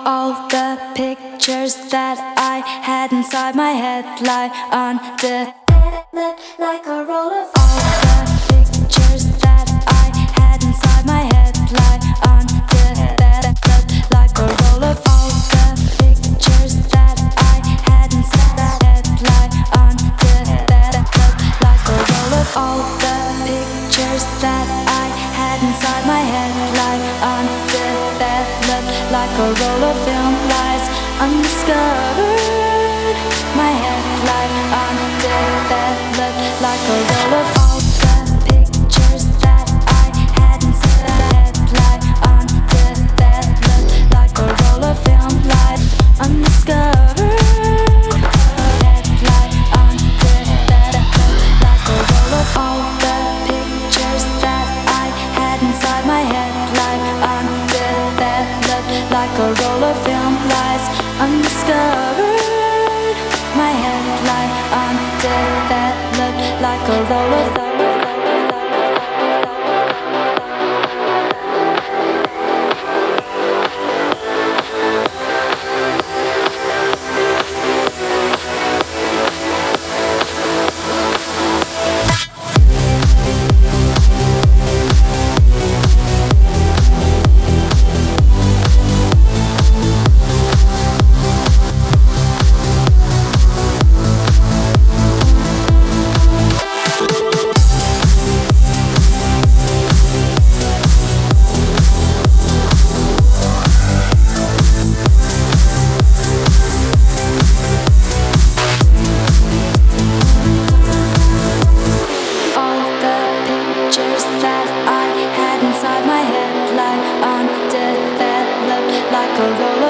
All the pictures that I had inside my head lie undeveloped like a roll of all the pictures that I had inside my head lie undeveloped like a roll of all the pictures that I had inside my head lie undeveloped like a roll of all the pictures that I had inside my head lie undeveloped like a roll of film lies undiscovered. My head lie undeveloped like a roll of all the pictures that I had inside my head lie undeveloped like a roll of film lies undiscovered. My head lie undeveloped like a roll of all the pictures that I had inside my head lie undeveloped like a roll of film lies undiscovered. My head lie undeveloped like a roll of like a roll